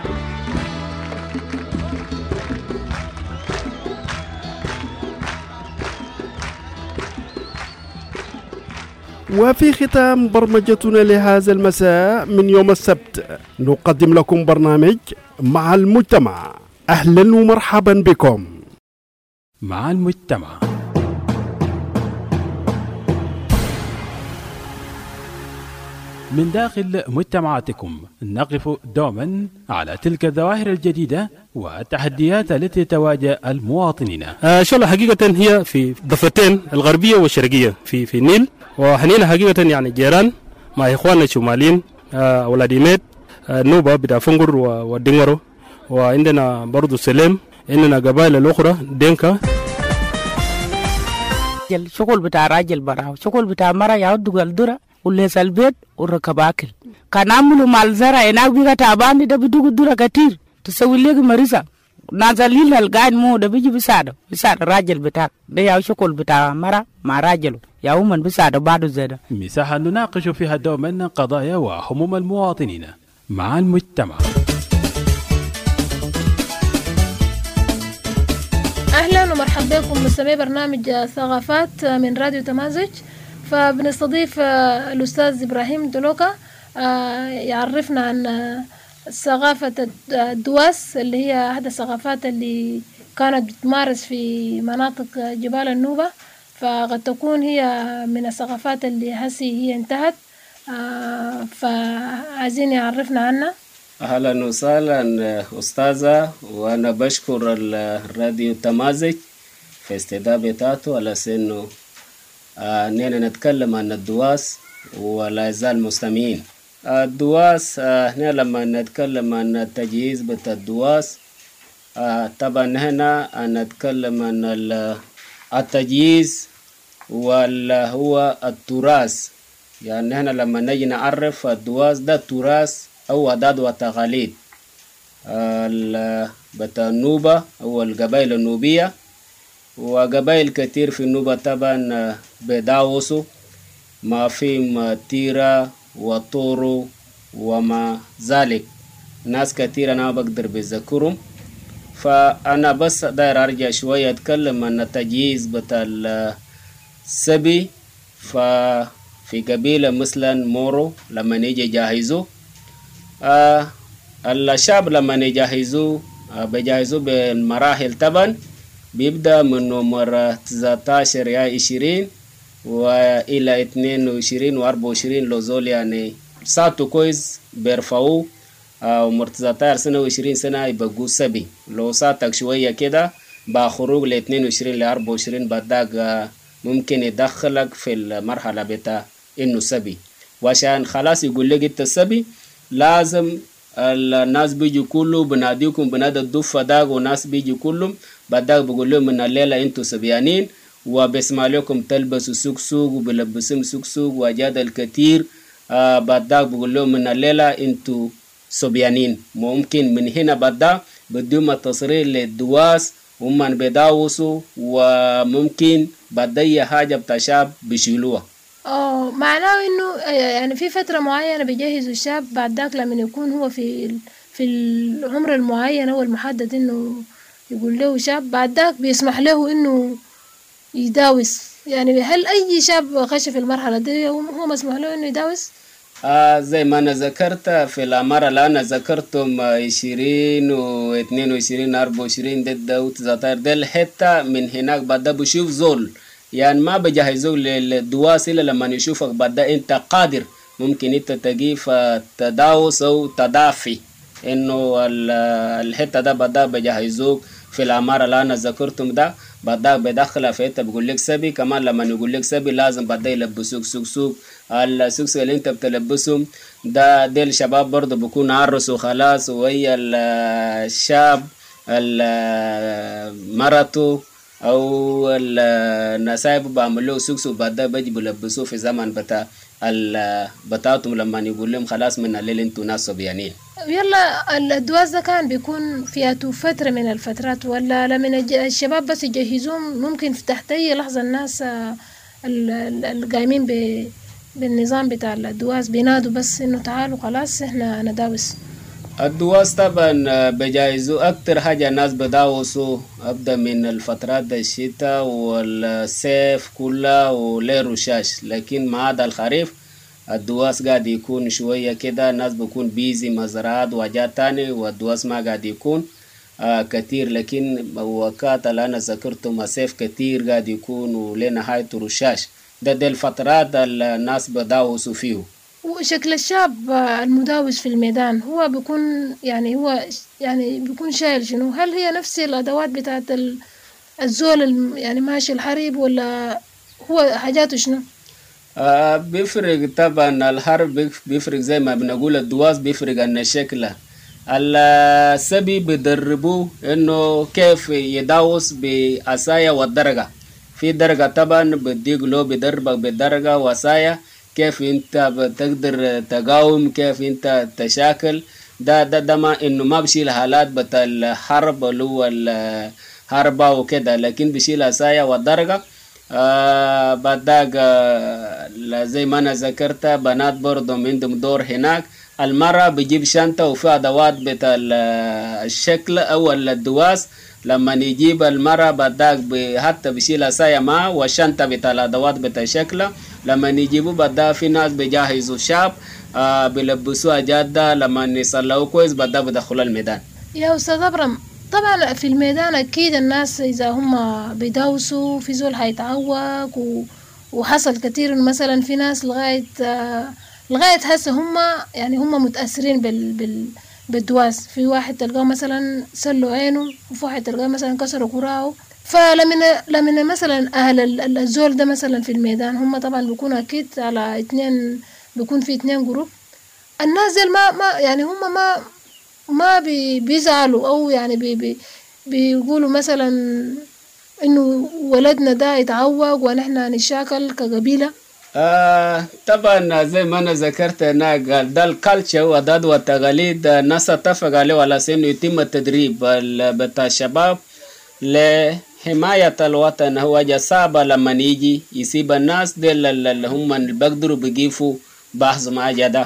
وفي ختام برمجتنا لهذا المساء من يوم السبت نقدم لكم برنامج مع المجتمع. أهلا ومرحبا بكم مع المجتمع. من داخل مجتمعاتكم نقف دوما على تلك الظواهر الجديدة والتحديات التي تواجه المواطنين. إن شاء الله حقيقة هي في ضفتين الغربية والشرقية في النيل، وحنينا حقيقة يعني جيران مع إخواننا الشماليين أولاد ميت النوبة بتاع فنجر والدنغرو، وعندنا برضو سليم، عندنا قبائل الأخرى دينكا. شغل بتاع راجل براو، شغل بتاع مرة يعود الدرة وليس البيت وركب أكل. كان عملوا مال زرع هناك بيجا تعبان ده بدوق الدرة كتير تسوي لك مريضة نازلين القاعد مو ده بيجي بيساعد الراجل بتاعك ده يا شغل بتاع مرة مع راجله يا من بيساعد بعده زيادة. مساحة نناقش فيها دوما قضايا وهموم المواطنين مع المجتمع. أهلا ومرحبا بكم مستمعي برنامج ثقافات من راديو تمازج. فبنستضيف الأستاذ إبراهيم دلوكا يعرفنا عن ثقافة الدواس اللي هي أحد الثقافات اللي كانت بتمارس في مناطق جبال النوبة. فقد تكون هي من الثقافات اللي هسي هي انتهت. فعايزين يعرفنا عنها. أهلا وسهلا أستاذة، وأنا بشكر الراديو تمازج في استضافة بتاعته على سنه أننا نتكلم عن الدواس ولا يزال مستمعين. الدواس هنا لما نتكلم عن التجهيز بتاع الدواس طبعا هنا نتكلم عن التجهيز ولا هو التراث. يعني هنا لما نجي نعرف الدواس ده التراث أو عادات وتقاليد بتاع النوبة أو القبائل النوبية، وقبائل كتير في النوبة طبعا بداوسوا ما فيهم تيرا وطورو وما ذلك. ناس كتير أنا بقدر بذكرهم، فأنا بس داير أرجع شوية أتكلم عن التجهيز بتاع السبي. ففي قبيلة مثلا مورو لما نيجي جاهزوا الشعب لما نجهزوا بجهزوا بالمراحل طبعا، بيبدأ من عمر 19 يا 20 وإلى 22 و 24 لو زول يعني ساعته كويس بيرفعوه. عمر 19 سنة و 20 سنة يبقوا سبي. لو ساعتك شوية كده بخروج ل 22 ل 24 بدك ممكن يدخلك في المرحلة بتاع إنه سبي. وعشان خلاص يقول لك أنت سبي لازم الناس بيجي كله بناديكم بنادى الدفة داق، وناس بيجي كلهم بداك بقول لهم من الليلة انتوا سبيانين، وبسمع لكم تلبسوا سوق وبلبسهم سوق وجاد الكثير. بداك بقول لهم من الليلة انتوا سبيانين. ممكن من هنا بدا بدهم التصريح للدواس ومن بداوسوا، وممكن بدأي حاجة بتاع شاب بيشيلوها. معناه انه يعني في فترة معينة بيجهزوا الشاب، بعد ذاك لما يكون هو في العمر المعين هو المحدد انه يقول له شاب، بعد ذاك بيسمح له انه يداوس. يعني هل اي شاب خش في المرحلة دي هو مسموح له انه يداوس؟ زي ما انا ذكرت في الامارة اللي انا ذكرتهم 20 و 22 24 ضد وتزاتير دل حتى من هناك بدا بشوف زول يعني ما بجهزوك للدواس إلا لما يشوفك بدا انت قادر ممكن انت تجيف تداوس او تدافي. انه الحتة ده بدا بجهزوك في الامارة اللي انا ذكرتهم ده بدا بدخل في انت بقول لك سبي. كمان لما يقول لك سبي لازم بدا يلبسوك سوق السوق اللي انت بتلبسهم ده ديل شباب برضه بكون عرسوا خلاص، وهي الشاب مرته او النسايب بعملوا سوق وبعدها بيجي بيلبسوه في زمن بتاعتهم لما يقول لهم خلاص من الليل انتوا ناس صبيانين. يلا الدواس ده كان بيكون فياته فترة من الفترات، ولا لما الشباب بس يجهزوهم ممكن في تحت اي لحظة الناس القايمين بالنظام بتاع الدواس بينادوا بس انه تعالوا خلاص احنا نداوس؟ الدواس طبعا بجايزوا اكتر حاجة الناس بداوسوا ابدا من الفترات الشتاء والصيف كلها وليل رشاش، لكن ما عدا الخريف الدواس قاعد يكون شوية كده الناس بيكون بيزي مزرعات وحاجات تاني، والدواس ما قاعد يكون كتير. لكن وقت اللي انا ذكرتهم الصيف كتير قاعد يكون ولنهاية رشاش ده الفترات الناس بداوسوا فيه. وشكل الشاب المداوس في الميدان هو بيكون يعني بيكون شايل شنو؟ هل هي نفس الأدوات بتاعت الزول يعني ماشي الحريب، ولا هو حاجاته شنو؟ بيفرق طبعا. الحرب بيفرق زي ما بنقول، الدواس بيفرق عن الشكل. السبي بيدربوه انه كيف يداوس بعصاية والدرجة. في درجة طبعا بديك له بدربك بالدرجة وصاية كيف انت بتقدر تقاوم، كيف انت تشاكل. ده ما انه ما بشيل حالات بتاع الحرب اللي هو الحربة وكده، لكن بشيل عصاية والدرجة. بعدك زي ما انا ذكرت بنات برضو عندهم دور هناك. المرأة بيجيب شنطة وفيها أدوات بتاع الشكل أو الدواس. لما نجيب المرأة بداك حتى بشيل عصاية معه والشنطة بتاع الأدوات بتاع الشكل. لما نجيبه بداك في ناس بيجهزوا شاب بيلبسوها جادة. لما يصلوا كويس بداك بدخلوا الميدان. يا أستاذ أبرم، طبعا في الميدان أكيد الناس إذا هم بيداوسوا في زول هيتعوق وحصل كتير مثلا في ناس لغاية هسه هم يعني هم متأثرين بالدواس. في واحد تلقاه مثلا سلوا عينه وفي واحد تلقاه مثلا كسروا كراعه. فلمن مثلا أهل الزول ده مثلا في الميدان هم طبعا بيكونوا أكيد على اتنين، بيكون في 2 جروب. الناس دي ما يعني هم ما بيزعلوا أو يعني بيقولوا مثلا إنه ولدنا ده يتعوق ونحن نشاكل كقبيلة. طبعا زي ما أنا ذكرت هنا قال ده الكالتشر والعادات والتقاليد الناس اتفق عليه على أنه يتم التدريب بتاع الشباب لحماية الوطن. هو صعب لما يجي يسيب الناس دي اللي هم اللي بيقدروا بيجيفوا بحث مع جدا.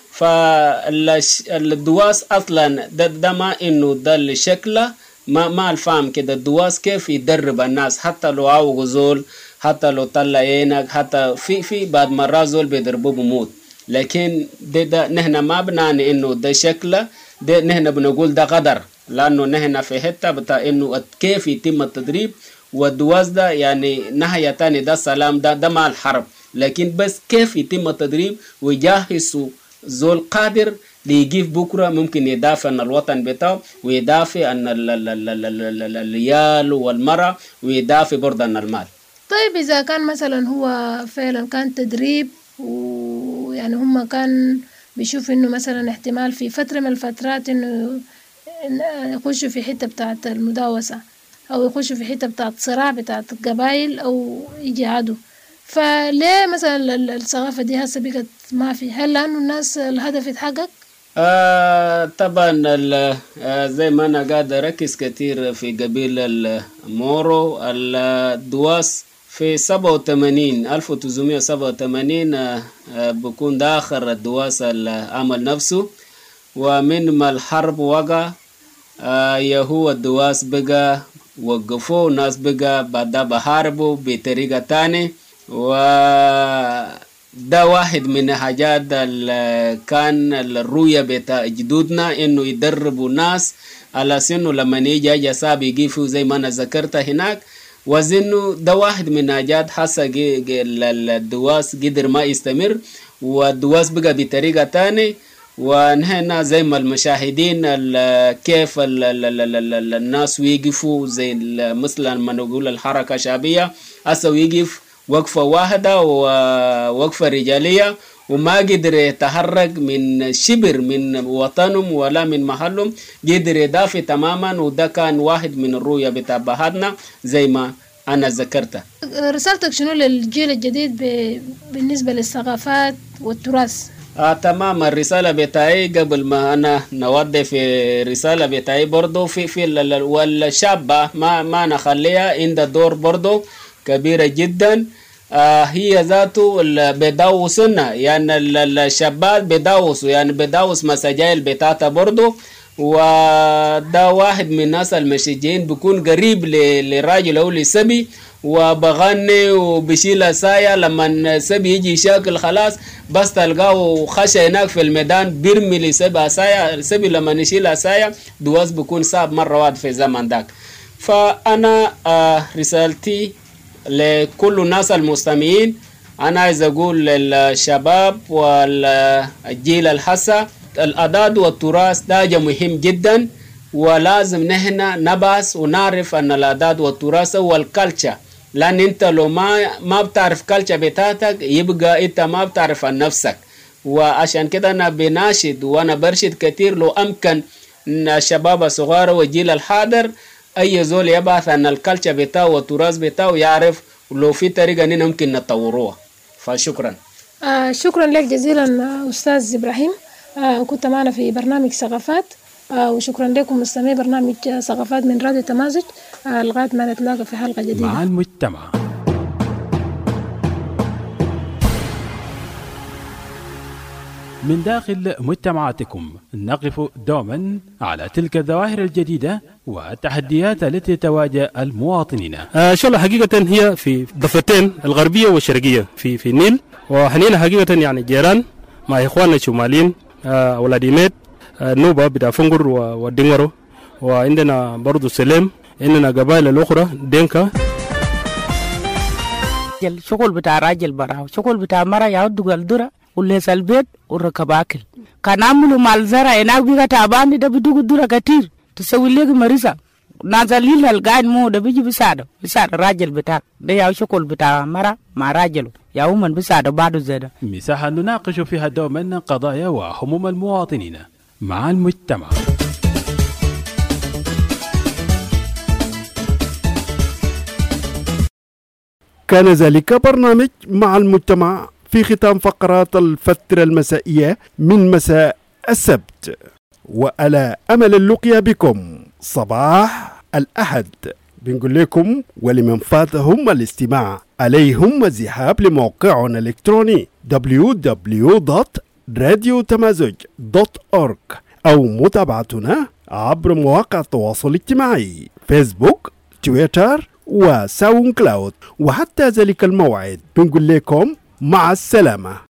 فالدواس أصلا ده ما إنه ده الشكل ما الفهم كده. الدواس كيف يدرب الناس حتى لو عاوغ زول، حتى لو طلع عينك، حتى في بعد مرات زول بيضربوه بموت. لكن ده نحن ما بنعني إنه ده شكله، ده نحن بنقول ده قدر، لأنه نحن في حتة بتاع إنه كيف يتم التدريب. والدواس ده يعني ناحية تاني ده السلام ده مع الحرب، لكن بس كيف يتم التدريب ويجهزوا زول قادر ليجيف بكرة ممكن يدافع عن الوطن بتاعه ويدافع عن العيال والمرأة ويدافع برضه عن المال. طيب إذا كان مثلا هو فعلا كان تدريب ويعني هم كان بيشوف إنه مثلا احتمال في فترة من الفترات إنه يخشوا في حتة بتاعت المداوسة أو يخشوا في حتة بتاعت صراع بتاعت القبائل أو يجي فليه مثلا الثقافة دي هسه بقت ما في؟ هل لأنه الناس الهدف يتحقق؟ طبعا زي ما أنا قاعد أركز كتير في قبيلة المورو الدواس في 1987 بكون ده آخر الدواس العمل نفسه. ومن ما الحرب وقع يهو الدواس بقى وقفوا ناس بقى بعد بحاربوا بطريقة تانية. وده واحد من حاجات كان الرؤية بتاع جدودنا إنه يدربوا ناس على سنه لما يجي جساب يجيفوا زي ما أنا ذكرت هناك. وزنه ده واحد من حاجات حاسة الدواس قدر ما يستمر والدواس بقى بطريقة تانية. ونحن زي ما المشاهدين كيف الناس ويقفوا زي مثلا ما نقول الحركة الشعبية هسه ويقف وقفة واحدة ووقفة رجالية وما قدر يتحرك من شبر من وطنهم ولا من محلهم، قدر يدافع تماما. وده كان واحد من الرؤية بتاع بهادنا زي ما أنا ذكرتها. رسالتك شنو للجيل الجديد بالنسبة للثقافات والتراث؟ تمام. الرسالة بتاعي قبل ما أنا نودي في رسالة بتاعي برضو في والشابة ما نخليها عند دور برضو كبيرة جدا. هي ذاته بداوسنا يعني الشباب بداوسوا يعني بداوس مساجيل بتاعتها برضو. وده واحد من الناس المشجعين بيكون قريب لراجل أو لسبي وبغني وبشيل سايا. لما سبي يجي يشاكل خلاص بس تلقاه خشى هناك في الميدان بيرمي لسبي سايا. سبي لما يشيل سايا دواس بيكون صعب مرة واحد في الزمن داك. فأنا رسالتي لكل الناس المستمعين أنا عايز أقول للشباب والجيل الحسا الأعداد والتراث ده مهم جدا ولازم نحن نبحث ونعرف أن الأعداد والتراث هو الكالتشر. لأن أنت لو ما بتعرف كالتشر بتاعتك يبقى أنت ما بتعرف عن نفسك. وعشان كده أنا بناشد وأنا برشد كتير لو أمكن الشباب الصغار والجيل الحاضر أي زول يبحث عن الكالتشر بتاعه والتراث بتاعه يعرف ولو في طريقة أننا ممكن نطوروها. فشكرا. شكرا لك جزيلا أستاذ إبراهيم. كنت معنا في برنامج ثقافات وشكرا لكم مستمعي برنامج ثقافات من راديو تمازج. لغاية ما نتلاقى في حلقة جديدة مع المجتمع. من داخل مجتمعاتكم نقف دوما على تلك الظواهر الجديدة والتحديات التي تواجه المواطنين. إن شاء الله حقيقة هي في ضفتين الغربية والشرقية في النيل، وحنينا حقيقة يعني جيران مع إخواننا الشماليين أولاد ميت نوبة بتاع فنقر ودينغرو وعندنا برضو سليم، عندنا قبائل الأخرى دينكا. شغل بتاع راجل براو، شغل بتاع مرة يعود الدرة وليس البيت وركب أكل. كان عملوا مال زرع هناك بيجا تعبان ده بدوق الدرة كتير تسوي لك مريضة نازلين القاعد مو ده بيجي بيساعد الراجل بتاعك ده يعود شغل بتاع مرة مع راجله يوما بيساعد بعده زيادة. مساحة نناقش فيها دوما قضايا وهموم المواطنين مع المجتمع. كان ذلك برنامج مع المجتمع في ختام فقرات الفترة المسائية من مساء السبت، وعلى أمل اللقيا بكم صباح الأحد. بنقول لكم ولمن فاتهم الاستماع عليهم الذهاب لموقعنا الإلكتروني www.radiotamazoj.org أو متابعتنا عبر مواقع التواصل الاجتماعي فيسبوك، تويتر وساوند كلاود. وحتى ذلك الموعد بنقول لكم مع السلامة.